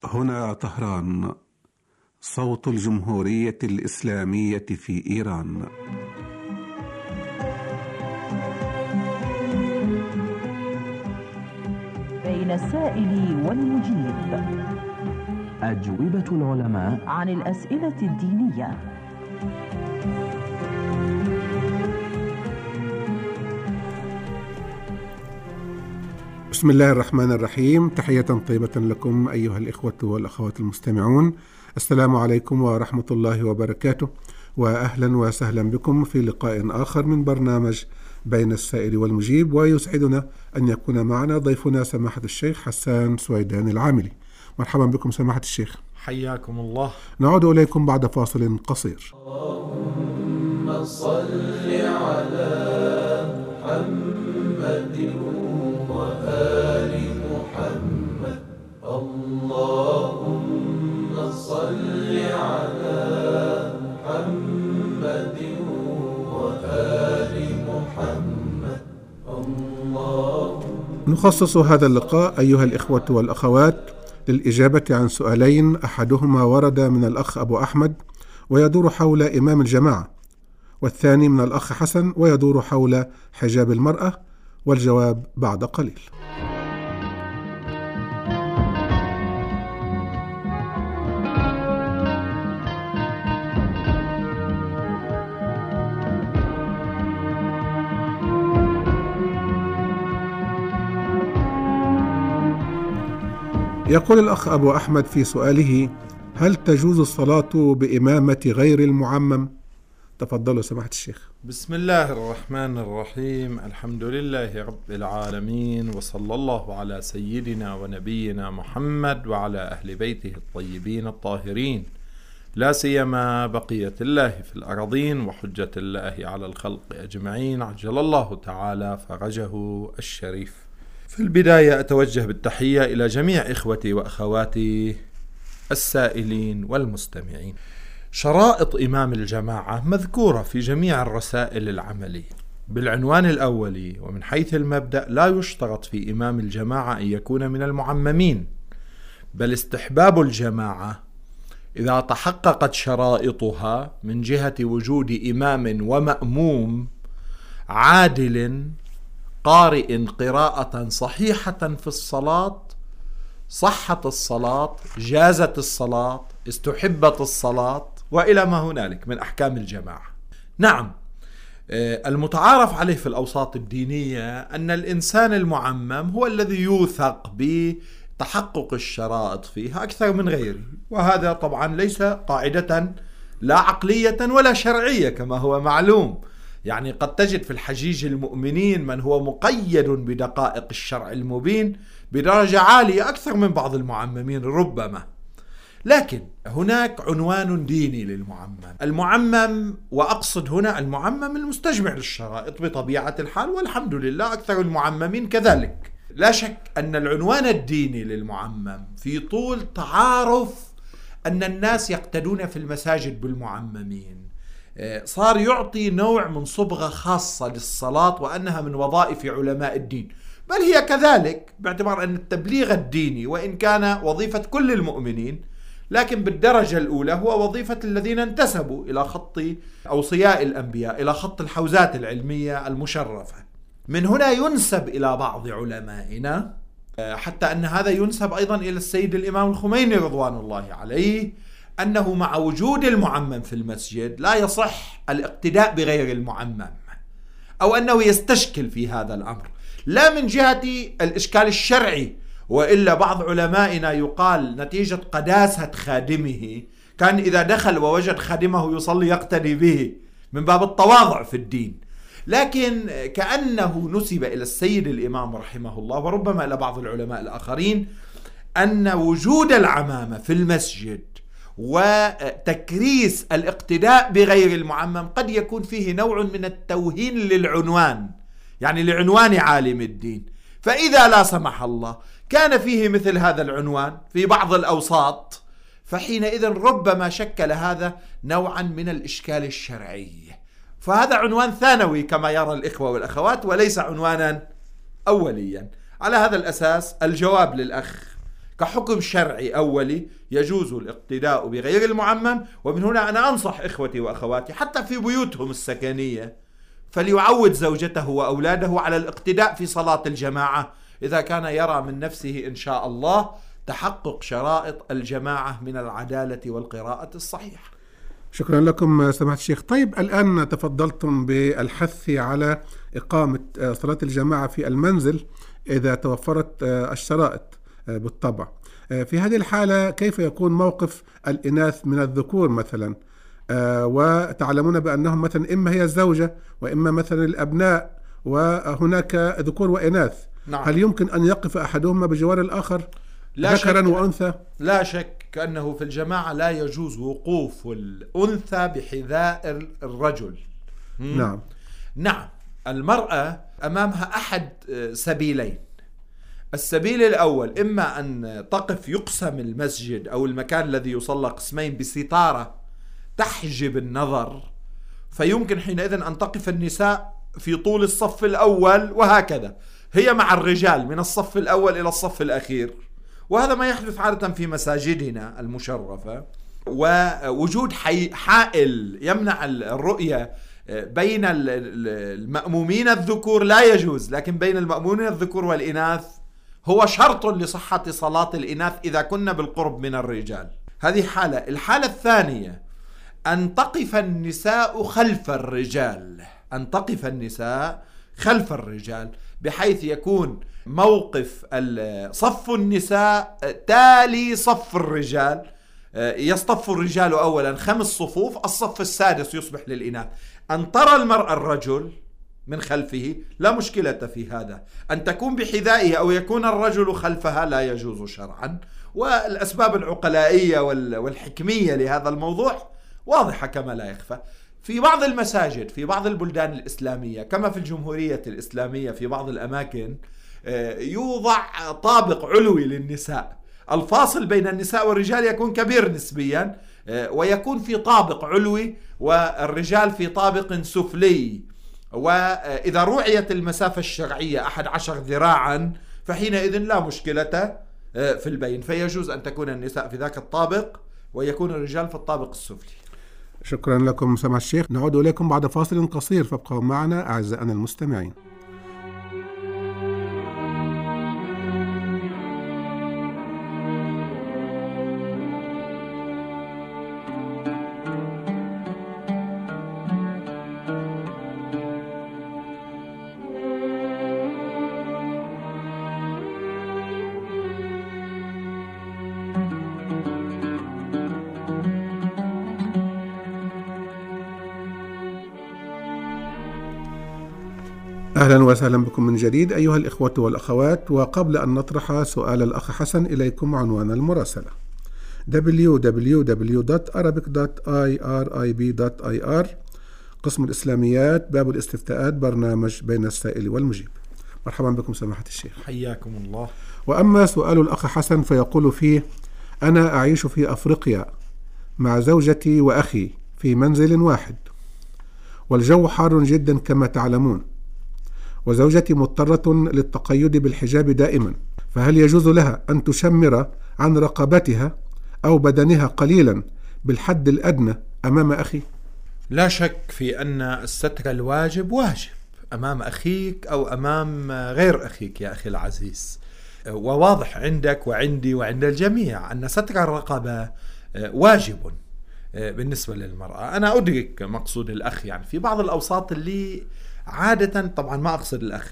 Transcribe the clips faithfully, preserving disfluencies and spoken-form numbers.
هنا طهران، صوت الجمهورية الإسلامية في إيران. بين السائل والمجيب، أجوبة العلماء عن الأسئلة الدينية. بسم الله الرحمن الرحيم. تحية طيبة لكم أيها الإخوة والأخوات المستمعون، السلام عليكم ورحمة الله وبركاته، وأهلا وسهلا بكم في لقاء آخر من برنامج بين السائل والمجيب. ويسعدنا أن يكون معنا ضيفنا سماحة الشيخ حسان سويدان العاملي. مرحبا بكم سماحة الشيخ. حياكم الله. نعود إليكم بعد فاصل قصير. اللهم صل على محمد وآل محمد. اللهم صل على محمد وآل محمد. اللهم نخصص هذا اللقاء أيها الإخوة والأخوات للإجابة عن سؤالين، أحدهما ورد من الأخ أبو أحمد ويدور حول إمام الجماعة، والثاني من الأخ حسن ويدور حول حجاب المرأة، والجواب بعد قليل. يقول الأخ أبو أحمد في سؤاله: هل تجوز الصلاة بإمامة غير المعمم؟ تفضلوا سماحة الشيخ. بسم الله الرحمن الرحيم، الحمد لله رب العالمين، وصلى الله على سيدنا ونبينا محمد وعلى أهل بيته الطيبين الطاهرين، لا سيما بقية الله في الأرضين وحجة الله على الخلق أجمعين، عجل الله تعالى فرجه الشريف. في البداية أتوجه بالتحية إلى جميع إخوتي وأخواتي السائلين والمستمعين. شرائط إمام الجماعة مذكورة في جميع الرسائل العملية بالعنوان الأولي، ومن حيث المبدأ لا يشترط في إمام الجماعة أن يكون من المعممين، بل استحباب الجماعة إذا تحققت شرائطها من جهة وجود إمام ومأموم عادل قارئ قراءة صحيحة في الصلاة، صحت الصلاة، جازت الصلاة، استحبت الصلاة، وإلى ما هنالك من أحكام الجماعة. نعم، المتعارف عليه في الأوساط الدينية أن الإنسان المعمم هو الذي يوثق بتحقق الشرائط فيها أكثر من غيره، وهذا طبعا ليس قاعدة لا عقلية ولا شرعية كما هو معلوم. يعني قد تجد في الحجيج المؤمنين من هو مقيد بدقائق الشرع المبين بدرجة عالية أكثر من بعض المعممين ربما، لكن هناك عنوان ديني للمعمم. المعمم، وأقصد هنا المعمم المستجمع للشرائط بطبيعة الحال، والحمد لله أكثر المعممين كذلك. لا شك أن العنوان الديني للمعمم في طول تعارف أن الناس يقتدون في المساجد بالمعممين، صار يعطي نوع من صبغة خاصة للصلاة وأنها من وظائف علماء الدين، بل هي كذلك باعتبار أن التبليغ الديني وإن كان وظيفة كل المؤمنين، لكن بالدرجة الأولى هو وظيفة الذين انتسبوا إلى خط أوصياء الأنبياء، إلى خط الحوزات العلمية المشرفة. من هنا ينسب إلى بعض علمائنا، حتى أن هذا ينسب أيضا إلى السيد الإمام الخميني رضوان الله عليه، أنه مع وجود المعمم في المسجد لا يصح الاقتداء بغير المعمم، أو أنه يستشكل في هذا الأمر، لا من جهة الإشكال الشرعي، وإلا بعض علمائنا يقال نتيجة قداسة خادمه كان إذا دخل ووجد خادمه يصلي يقتدي به من باب التواضع في الدين، لكن كأنه نسب إلى السيد الإمام رحمه الله وربما إلى بعض العلماء الآخرين أن وجود العمامة في المسجد وتكريس الاقتداء بغير المعمم قد يكون فيه نوع من التوهين للعنوان، يعني لعنوان عالم الدين. فإذا لا سمح الله كان فيه مثل هذا العنوان في بعض الأوساط، فحينئذ ربما شكل هذا نوعا من الإشكال الشرعي، فهذا عنوان ثانوي كما يرى الإخوة والأخوات وليس عنوانا أوليا. على هذا الأساس الجواب للأخ كحكم شرعي أولي يجوز الاقتداء بغير المعمم. ومن هنا أنا أنصح إخوتي وأخواتي حتى في بيوتهم السكنية فليعود زوجته وأولاده على الاقتداء في صلاة الجماعة إذا كان يرى من نفسه إن شاء الله تحقق شرائط الجماعة من العدالة والقراءة الصحيحة. شكرا لكم سماحة الشيخ. طيب الآن تفضلتم بالحث على إقامة صلاة الجماعة في المنزل إذا توفرت الشرائط بالطبع. في هذه الحالة كيف يكون موقف الإناث من الذكور مثلا؟ وتعلمون بأنهم مثلا إما هي الزوجة وإما مثلا الأبناء وهناك ذكور وإناث. نعم. هل يمكن أن يقف أحدهما بجوار الآخر ذكرا وأنثى؟ لا شك أنه في الجماعة لا يجوز وقوف الأنثى بحذاء الرجل. نعم نعم. المرأة أمامها أحد سبيلين. السبيل الأول إما أن تقف يقسم المسجد أو المكان الذي يصلى قسمين بستارة تحجب النظر، فيمكن حينئذ أن تقف النساء في طول الصف الأول وهكذا هي مع الرجال من الصف الأول إلى الصف الأخير، وهذا ما يحدث عادة في مساجدنا المشرفة. ووجود حائل يمنع الرؤية بين المأمومين الذكور لا يجوز، لكن بين المأمومين الذكور والإناث هو شرط لصحة صلاة الإناث إذا كنا بالقرب من الرجال. هذه حالة. الحالة الثانية أن تقف النساء خلف الرجال، أن تقف النساء خلف الرجال بحيث يكون موقف صف النساء تالي صف الرجال. يصطف الرجال أولا خمس صفوف، الصف السادس يصبح للإناث. أن ترى المرأة الرجل من خلفه لا مشكلة في هذا. أن تكون بحذائه أو يكون الرجل خلفها لا يجوز شرعا. والأسباب العقلائية والحكمية لهذا الموضوع واضحة كما لا يخفى. في بعض المساجد في بعض البلدان الإسلامية كما في الجمهورية الإسلامية في بعض الأماكن يوضع طابق علوي للنساء، الفاصل بين النساء والرجال يكون كبير نسبيا، ويكون في طابق علوي والرجال في طابق سفلي. وإذا رعيت المسافة الشرعية أحد عشر ذراعا فحينئذ لا مشكلة في البين، فيجوز أن تكون النساء في ذاك الطابق ويكون الرجال في الطابق السفلي. شكرا لكم سماحة الشيخ. نعود إليكم بعد فاصل قصير، فابقوا معنا أعزائنا المستمعين. أهلا وسهلا بكم من جديد أيها الإخوة والأخوات. وقبل أن نطرح سؤال الأخ حسن إليكم عنوان المراسلة دبليو دبليو دبليو دوت أرابيك دوت آي آر آي بي دوت آي آر، قسم الإسلاميات، باب الاستفتاءات، برنامج بين السائل والمجيب. مرحبا بكم سماحة الشيخ. حياكم الله. وأما سؤال الأخ حسن فيقول فيه: أنا أعيش في أفريقيا مع زوجتي وأخي في منزل واحد، والجو حار جدا كما تعلمون، وزوجتي مضطرة للتقيد بالحجاب دائما، فهل يجوز لها أن تشمر عن رقبتها أو بدنها قليلا بالحد الأدنى أمام أخي؟ لا شك في أن الستر الواجب واجب أمام أخيك أو أمام غير أخيك يا أخي العزيز، وواضح عندك وعندي وعند الجميع أن ستر الرقبة واجب بالنسبة للمرأة. أنا أدرك مقصود الأخ، يعني في بعض الأوساط اللي عادة، طبعا ما أقصد الأخ،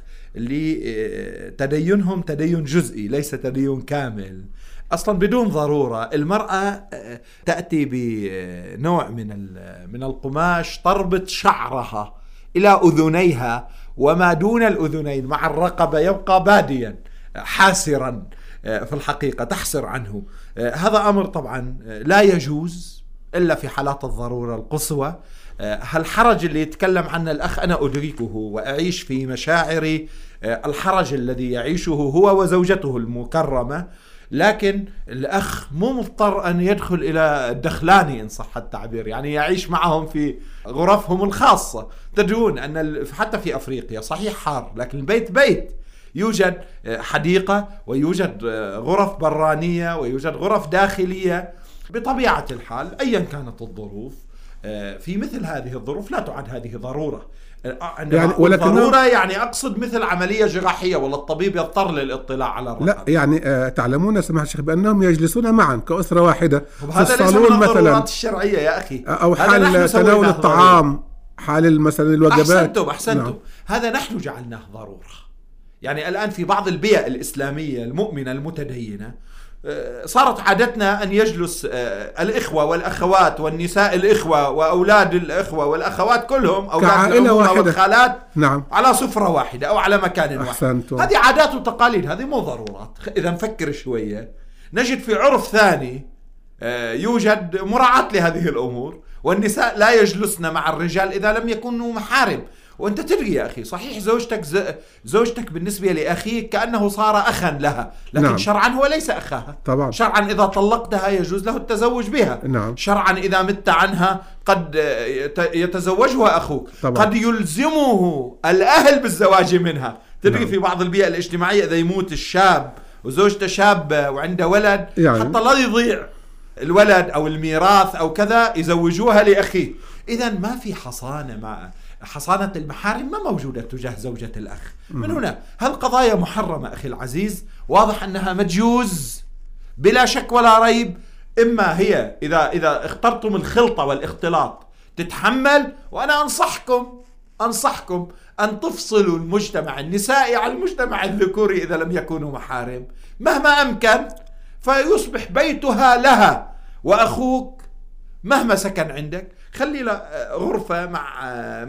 اللي تدينهم تدين جزئي ليس تدين كامل، أصلا بدون ضرورة المرأة تأتي بنوع من من القماش تربط شعرها إلى أذنيها، وما دون الأذنين مع الرقبة يبقى باديا حاسرا في الحقيقة تحسر عنه. هذا أمر طبعا لا يجوز إلا في حالات الضرورة القصوى. هالحرج اللي يتكلم عنه الأخ أنا أدركه وأعيش في مشاعري الحرج الذي يعيشه هو وزوجته المكرمة، لكن الأخ مو مضطر أن يدخل إلى الدخلاني إن صح التعبير، يعني يعيش معهم في غرفهم الخاصة. تدرون أن حتى في أفريقيا صحيح حار لكن البيت بيت، يوجد حديقة ويوجد غرف برانية ويوجد غرف داخلية. بطبيعة الحال أيا كانت الظروف، في مثل هذه الظروف لا تعد هذه ضرورة. يعني ولكن ضرورة يعني أقصد مثل عملية جراحية ولا الطبيب يضطر للاطلاع على الرقبة. لا يعني آه تعلمون سماحة الشيخ بأنهم يجلسون معا كأسرة واحدة في الصالون مثلا الشرعية يا أخي، أو حال تناول الطعام، حال مثلا الوجبات. أحسنتم أحسنتم نعم. هذا نحن جعلناه ضرورة. يعني الآن في بعض البيئة الإسلامية المؤمنة المتدينة صارت عادتنا أن يجلس الإخوة والأخوات والنساء الإخوة وأولاد الإخوة والأخوات كلهم أولاد الأمومة والخالات نعم. على سفرة واحدة أو على مكان واحد. هذه عادات وتقاليد، هذه مو ضرورات. إذا نفكر شوية نجد في عرف ثاني يوجد مراعاة لهذه الأمور، والنساء لا يجلسن مع الرجال إذا لم يكونوا محارم. وانت تدري يا أخي صحيح زوجتك زوجتك بالنسبة لأخيك كأنه صار أخا لها، لكن نعم. شرعا هو ليس أخاها طبعا. شرعا إذا طلقتها يجوز له التزوج بها نعم. شرعا إذا مت عنها قد يتزوجها أخوك طبعا. قد يلزمه الأهل بالزواج منها. تدري نعم. في بعض البيئة الاجتماعية إذا يموت الشاب وزوجته شابة وعنده ولد يعني. حتى لا يضيع الولد أو الميراث أو كذا يزوجوها لأخيه. إذا ما في حصانة مع حصانة المحارم ما موجودة تجاه زوجة الأخ. من هنا هالقضايا محرمة أخي العزيز، واضح أنها مجوز بلا شك ولا ريب. إما هي إذا إذا اخترتم الخلطة والاختلاط تتحمل، وأنا أنصحكم أنصحكم أن تفصلوا المجتمع النسائي عن المجتمع الذكوري إذا لم يكونوا محارم مهما أمكن، فيصبح بيتها لها، وأخوك مهما سكن عندك خلي غرفة مع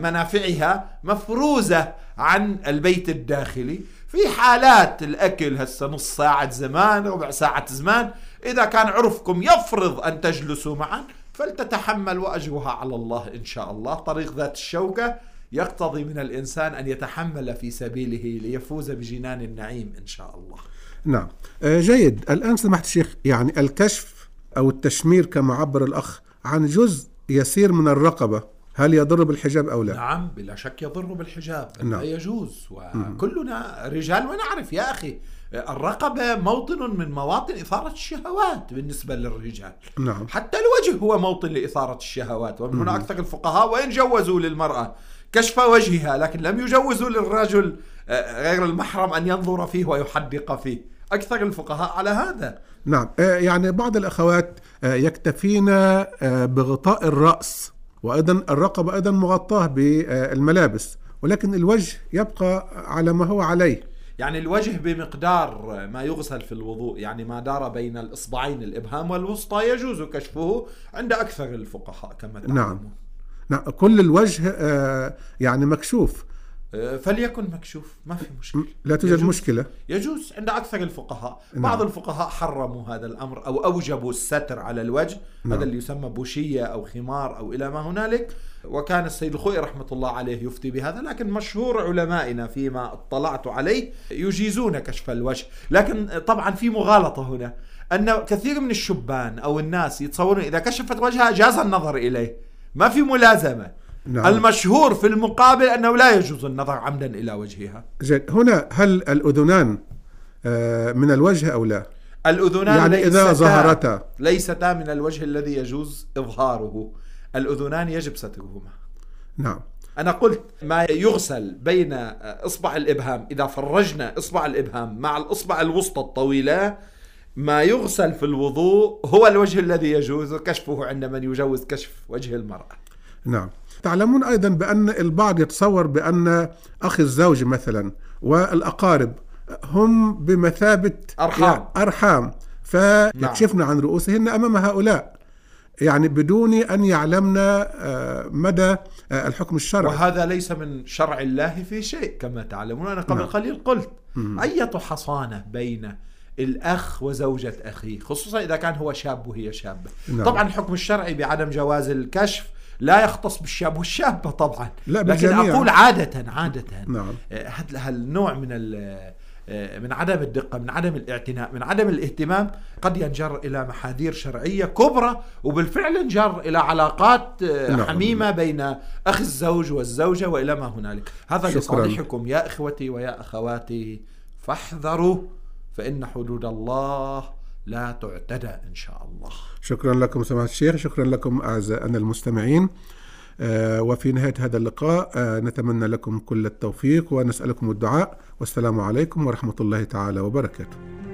منافعها مفروزة عن البيت الداخلي. في حالات الأكل هسه نص ساعة زمان ربع ساعة زمان، إذا كان عرفكم يفرض أن تجلسوا معا فلتتحمل وأجرها على الله إن شاء الله. طريق ذات الشوكة يقتضي من الإنسان أن يتحمل في سبيله ليفوز بجنان النعيم إن شاء الله. نعم جيد. الآن سمحت الشيخ، يعني الكشف أو التشمير كما عبر الأخ عن جزء يسير من الرقبة، هل يضر بالحجاب أو لا؟ نعم بلا شك يضر بالحجاب، لا نعم. يجوز، وكلنا رجال ونعرف يا أخي الرقبة موطن من مواطن إثارة الشهوات بالنسبة للرجال نعم. حتى الوجه هو موطن لإثارة الشهوات، ومن هنا أكثر الفقهاء وإن جوزوا للمرأة كشف وجهها لكن لم يجوزوا للرجل غير المحرم أن ينظر فيه ويحدق فيه. أكثر الفقهاء على هذا. نعم يعني بعض الأخوات يكتفين بغطاء الرأس، وأيضا الرقبة أيضا مغطاه بالملابس، ولكن الوجه يبقى على ما هو عليه. يعني الوجه بمقدار ما يغسل في الوضوء، يعني ما دار بين الإصبعين الإبهام والوسطى يجوز كشفه عند أكثر الفقهاء كما تعلمون. نعم. نعم كل الوجه يعني مكشوف، فليكن مكشوف ما في مشكلة، لا توجد يجوز مشكلة، يجوز عند أكثر الفقهاء. نعم. بعض الفقهاء حرموا هذا الأمر أو أوجبوا الستر على الوجه. نعم. هذا اللي يسمى بوشية أو خمار أو إلى ما هنالك، وكان السيد الخوئي رحمة الله عليه يفتي بهذا، لكن مشهور علمائنا فيما اطلعت عليه يجيزون كشف الوجه. لكن طبعا في مغالطة هنا، أن كثير من الشبان أو الناس يتصورون إذا كشفت وجهها جاز النظر إليه، ما في ملازمة. نعم. المشهور في المقابل أنه لا يجوز النظر عمدا إلى وجهها. جيد. هنا هل الأذنان من الوجه أو لا؟ الأذنان يعني إذا ظهرتا ليستا من الوجه الذي يجوز إظهاره، الأذنان يجب سترهما. نعم. أنا قلت ما يغسل بين إصبع الإبهام، إذا فرجنا إصبع الإبهام مع الإصبع الوسطى الطويلة، ما يغسل في الوضوء هو الوجه الذي يجوز كشفه عند من يجوز كشف وجه المرأة. نعم. تعلمون أيضا بأن البعض يتصور بأن أخي الزوج مثلا والأقارب هم بمثابة أرحام, أرحام فيكشفن عن رؤوسهن أمام هؤلاء، يعني بدون أن يعلمنا مدى الحكم الشرعي، وهذا ليس من شرع الله في شيء كما تعلمون. أنا قبل نعم. قليل قلت أية حصانة بين الأخ وزوجة أخيه، خصوصا إذا كان هو شاب وهي شابة. نعم. طبعا الحكم الشرعي بعدم جواز الكشف لا يختص بالشاب والشابة طبعا، لا لكن أقول عادة عادة نعم. هذا النوع من من عدم الدقة، من عدم الاعتناء، من عدم الاهتمام قد ينجر إلى محاذير شرعية كبرى، وبالفعل ينجر إلى علاقات نعم. حميمة بين أخ الزوج والزوجة وإلى ما هنالك. هذا لصالحكم يا إخوتي ويا أخواتي، فاحذروا فإن حدود الله لا تعتدى إن شاء الله. شكرا لكم سماحة الشيخ، شكرا لكم أعزائنا المستمعين. آه وفي نهاية هذا اللقاء آه نتمنى لكم كل التوفيق ونسألكم الدعاء، والسلام عليكم ورحمة الله تعالى وبركاته.